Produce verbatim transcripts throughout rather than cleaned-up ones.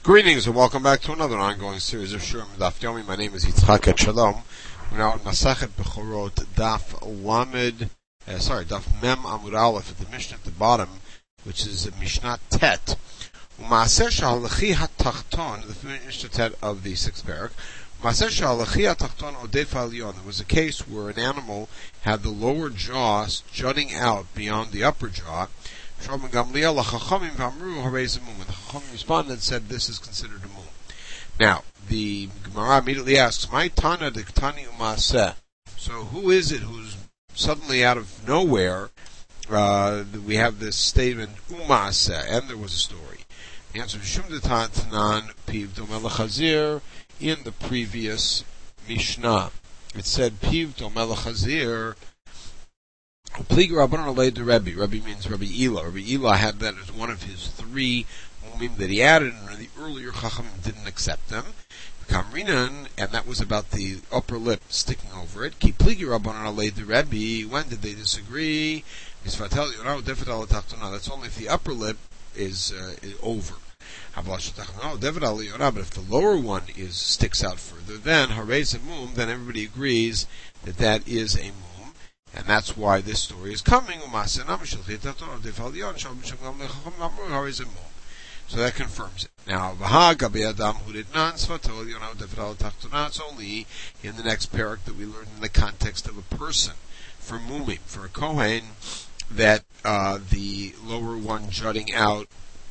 Greetings and welcome back to another ongoing series of Shurim Daf Yomi. My name is Yitzchak et Shalom. We're now in Masachet Bechorot Daf Lamed, uh, sorry, Daf Mem Amud Aleph at the Mishnah at the bottom, which is Mishnah Tet. U'Maaser Shehalachi HaTachton, the Mishnah Tet of the sixth parak. Maaser Shehalachi HaTachton Odef Alyon. There was a case where an animal had the lower jaw jutting out beyond the upper jaw. Shlomo Gamliel, the Chachamim Vamru Harei Zemum. And the Chachamim responded and said this is considered a mum. Now, the Gemara immediately asks, "My Tana Diktani Umaseh." So, who is it who's suddenly out of nowhere? Uh, we have this statement Umaseh, and there was a story. The answer is Shum Detan Tanan Piv Domel Chazir in the previous Mishnah. It said Piv Domel Chazir. Pliga Rabbanon Alei de Rebbe. Rebbe means Rabbi Ela. Rabbi Ela had that as one of his three mumim that he added, and the earlier Chachamim didn't accept them. Kamrinan, and that was about the upper lip sticking over it. Ki Pliga Rabbanon Alei de Rebbe. When did they disagree? That's only if the upper lip is, uh, is over. But if the lower one is sticks out further, then Harei Zemum, then everybody agrees that that is a mum. And that's why this story is coming. So that confirms it. Now, it's only in the next parak that we learn in the context of a person. For mumim, for a kohen, that uh, the lower one jutting out,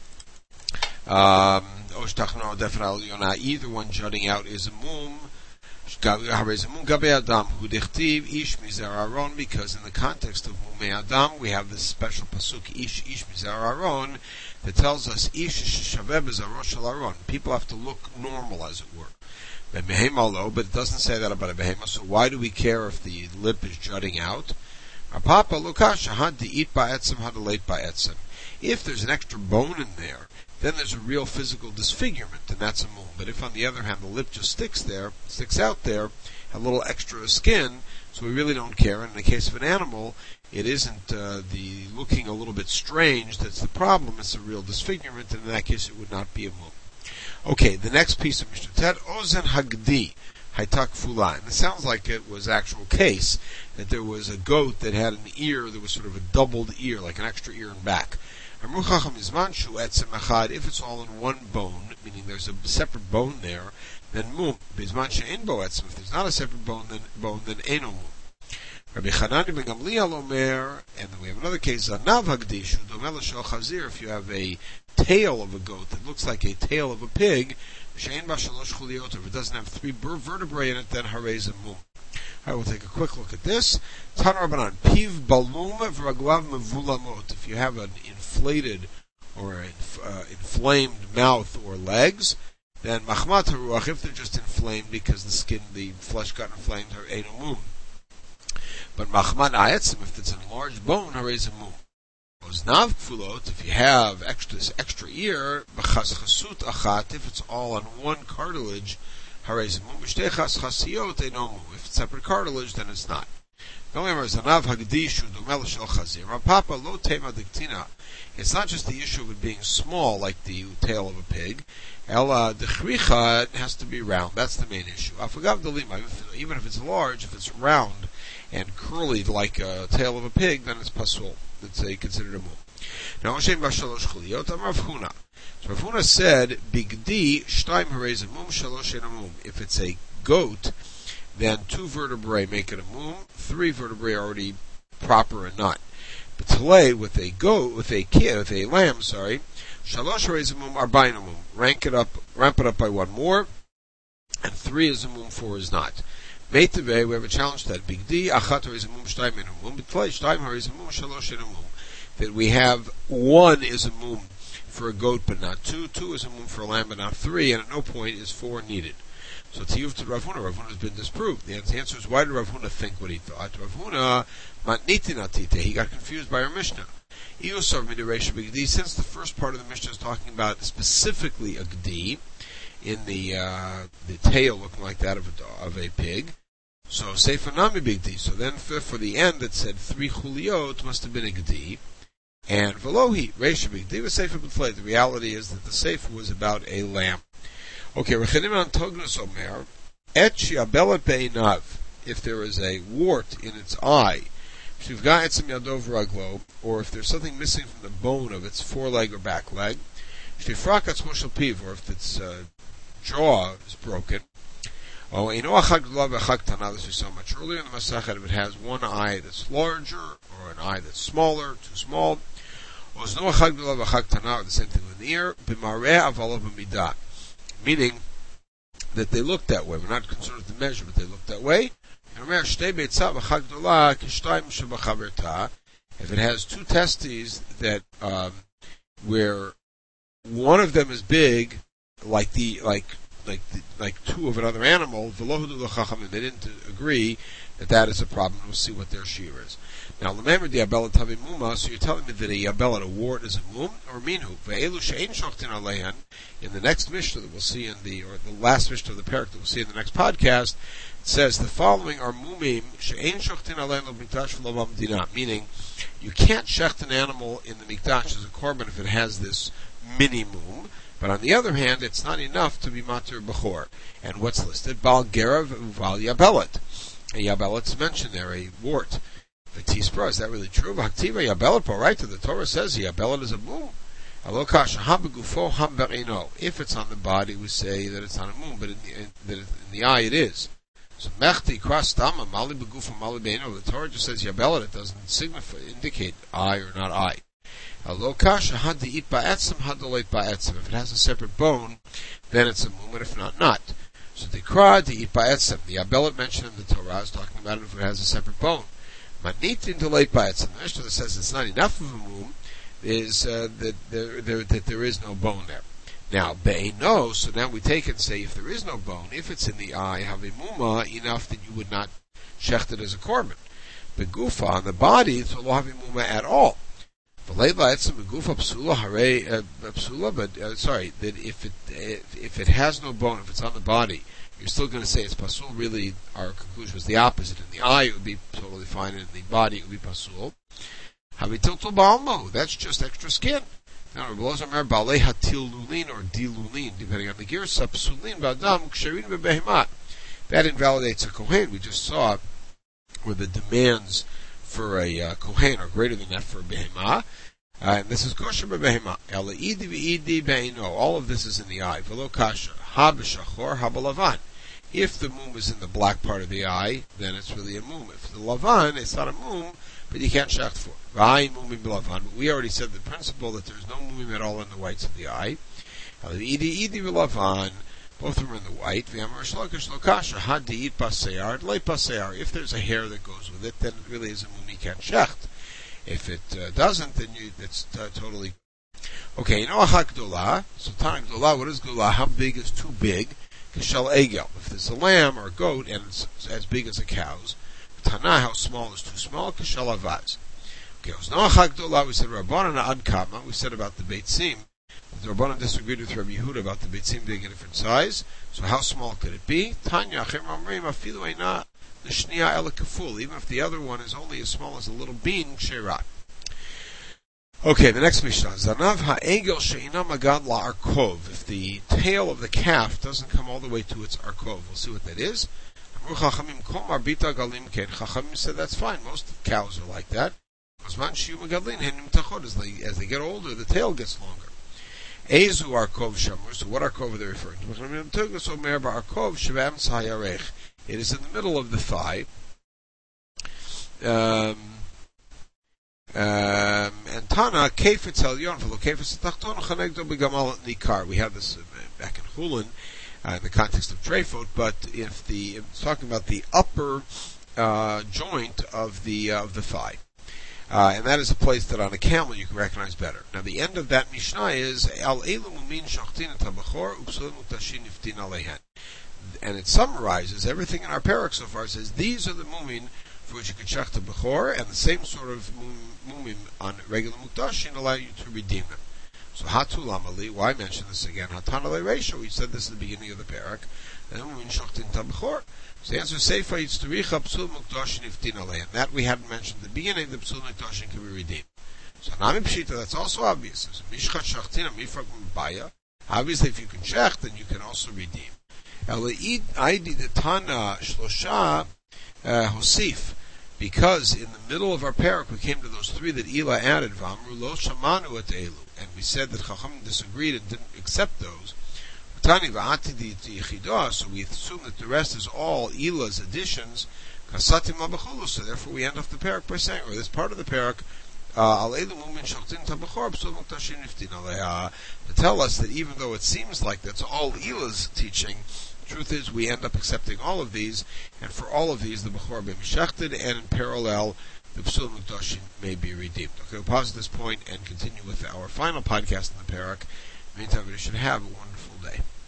um, either one jutting out is a mum. Because in the context of Mumei Adam, we have this special pasuk, Ish Ish Mizar Aron, that tells us, Ish Shaveh B'Zarosh Shel Aron. People have to look normal, as it were. But it doesn't say that about a behema, so why do we care if the lip is jutting out? If there's an extra bone in there, then there's a real physical disfigurement, and that's a mum. But if, on the other hand, the lip just sticks there, sticks out there, a little extra skin, so we really don't care. And in the case of an animal, it isn't uh, the looking a little bit strange that's the problem, it's a real disfigurement, and in that case it would not be a mum. Okay, the next piece of Mishnah Tet, Ozen Hagdi, Haitak Fula. And it sounds like it was actual case, that there was a goat that had an ear that was sort of a doubled ear, like an extra ear in back. If it's all in one bone, meaning there's a separate bone there, then mum. If there's not a separate bone, then bone, then eno mum. Rabbi Chanani ben Gamliel Omer, and then we have another case, Zanav Hagdishu, Domela Shel Chazir, if you have a tail of a goat that looks like a tail of a pig, Shein Ba Shalosh Chuliot, if it doesn't have three vertebrae in it, then Harei Zemum. Alright, we'll take a quick look at this. Tan Rabbanan, Piv Balum V'Raglav Mevulamot. If you have an inflated or an uh, inflamed mouth or legs, then Machmat Haruach, if they're just inflamed because the skin, the flesh got inflamed, are Eino Mum. But Machmat Ayetzim, if it's an enlarged bone, Harei Zemum. Oznav Kfulot, if you have extra, this extra ear, B'chas Chasut Achat, if it's all on one cartilage, if it's separate cartilage, then it's not. It's not just the issue of it being small, like the tail of a pig. It has to be round. That's the main issue. Even if it's large, if it's round and curly like a tail of a pig, then it's pasul. It's a considered a mum. Now, so Rav Huna said, Bigdi, Shtaim Harei Zemum, Shalosh Ein Mum. If it's a goat, then two vertebrae make it a mum, three vertebrae are already proper and not. But today, with a goat, with a kid, with a lamb, sorry, Shalosh Harei Zemum, Arbain Mum. Rank it up, ramp it up by one more, and three is a mum, four is not. Meitaveh, we have a challenge to that. Bigdi, Achat Harei Zemum, Shtaim Ein Mum. But today, Shtaim Harei Zemum, Shalosh Ein Mum. That we have one is a mum for a goat but not two, two is a mum for a lamb but not three, and at no point is four needed. So Tiyuv to Rav Huna, Rav Huna has been disproved. The answer is, why did Rav Huna think what he thought? Rav Huna, matniti natite, he got confused by our Mishnah. Since the first part of the Mishnah is talking about specifically a gdi, in the uh, the tail looking like that of a, of a pig, so Seifa Nami Bigdi, so then for, for the end that said three chuliot must have been a gdi, and Velohi, Reisha Bigdi was Seifa B'Tflei. The reality is that the Seifa was about a lamb. Okay, Rechenim an Tognus Omer, Et Shiabelet Be'inav, if there is a wart in its eye, Shivga Etzem Yadov Raglo, or if there's something missing from the bone of its foreleg or back leg, Shifrak Atzmo Shel Piv, or if its uh, jaw is broken. Oh, Eino Achag Gdula V'Achag Tana, this is so much earlier in the Masachet, if it has one eye that's larger, or an eye that's smaller, too small, or Zno Achag Gdula V'Achag Tana, or the same thing with the ear, B'mareh Avala B'midah, meaning that they look that way. We're not concerned with the measure, but they look that way. If it has two testes that um, where one of them is big, like the like like the, like two of another animal, they didn't agree that that is a problem. We'll see what their shear is. Now, remember the Yabela Tavi Muma, so you're telling me that a Yabela, a wart, is a mum or minhu? Ve'elu she'ein shochtin alehan, in the next Mishnah that we'll see in the, or the last Mishnah of the Parak that we'll see in the next podcast, it says the following are mumim she'ein shochtin alehan lo mikdash v'lo b'mdina, meaning you can't shecht an animal in the mikdash as a korban if it has this mini mum, but on the other hand, it's not enough to be matir b'chor. And what's listed? Bal gerav uval yabelet. A yabelet is mentioned there, a wart. The Tispra, is that really true? Bhaktiva Yabelet, right? The Torah says Yabelet is a mum. If it's on the body, we say that it's on a mum, but in the, in, that in the eye it is. So Mechti Kras Tama Mali Begufa Mali Beino. The Torah just says Yabelet. It doesn't signify indicate eye or not eye. If it has a separate bone, then it's a mum, and if not, not. So the Kra the Itba'etzem, the Yabelet mentioned in the Torah is talking about it if it has a separate bone. Manitin to late by it. And the Mishnah that says it's not enough of a mum is uh, that there, there that there is no bone there. Now be'eno, so now we take it and say if there is no bone, if it's in the eye, have a muma enough that you would not shecht it as a korban. Begufa on the body, it's lo have a muma at all. Begufa psula hare psula, but uh, sorry that if it if, if it has no bone, if it's on the body, you're still going to say it's pasul. Really, our conclusion was the opposite. In the eye, it would be totally fine, and in the body, it would be pasul. Havitiltul balmo, that's just extra skin. Now, Rebbe balei hatil lulin or dilulin, depending on the girsa, psulin b'adam ksherin b'behemat. That invalidates a kohen. We just saw where the demands for a uh, kohen are greater than that for a behemah. Uh, and this is kosher b'behemah. Ela'idi v'idi be'ino. All of this is in the eye. V'lo kasha. Ha b'shachor, ha b'lavan. If the mum is in the black part of the eye, then it's really a mum. If the lavan, it's not a mum, but you can't shecht for it. V'ai mumim b'lavan. But we already said the principle that there's no mumim at all in the whites of the eye. Ela'idi idi v'lavan. Both of them are in the white. V'yamar shlokish lokasha. Ha di'it paseyar, le paseyar. If there's a hair that goes with it, then it really is a mum. You can't shecht. If it uh, doesn't, then you, it's uh, totally. Okay, you know a gdula. So Tana gdula, what is gdula? How big is too big? Kishal egel. If there's a lamb or a goat and it's as big as a cow's, Tana, how small is too small? Kishal avaz. Okay, so no a gdula. We said Rabbanan adkama. We said about the beitzim. The Rabbanan disagreed with Rabbi Yehuda about the beitzim being a different size. So how small could it be? Tanya achim amrim afilu eina. The shniya ela kaful, even if the other one is only as small as a little bean, sherat. Okay, the next Mishnah. Zanav ha'egel she'ina magad la'arkov. If the tail of the calf doesn't come all the way to its arkov, we'll see what that is. Chachamim kol marbita galim ken. Chachamim said that's fine. Most cows are like that. As they, as they get older, the tail gets longer. Ezu arkov shamur. So what arkov are they referring to? It is in the middle of the thigh. Um, um, and Tana, Kefetz Elyon, V'lo Kefetz Tachton, Chanegdo B'gamal Nikar. We have this uh, back in Chulin, uh, in the context of Trefot, but if the, it's talking about the upper, uh, joint of the, uh, of the thigh. Uh, and that is a place that on a camel you can recognize better. Now the end of that Mishnah is, Al Elu Mumin Shachtin Et HaBachor, Upsulim Utashin Niftin Alehen. And it summarizes everything in our parak so far. It says these are the mumin for which you can shecht the bechor, and the same sort of mumim on regular mukdashin allow you to redeem them. So hatul amali, why mention this again? Hatanale ratio. We said this at the beginning of the parak. And mumin shechtin ta bechor. So the answer is seifa yitztaricha psul mukdashin iftin alei, and that we hadn't mentioned at the beginning. The psul mukdashin can be redeemed. So nami pshita, that's also obvious. Mishchat shechtin a mifrak mbaya. Obviously, if you can shech, then you can also redeem. Hosif, because in the middle of our parak we came to those three that Ela added, V'amru lo shamanu et elu, and we said that Chacham disagreed and didn't accept those. So we assume that the rest is all Ela's additions. So therefore we end off the parak by saying, or this part of the parak, uh, to tell us that even though it seems like that's all Ela's teaching, the truth is we end up accepting all of these, and for all of these the Bechor may be shechted, and in parallel the Psul Mukdashim may be redeemed. Okay, we'll pause at this point and continue with our final podcast in the parak. Meantime, we should have a wonderful day.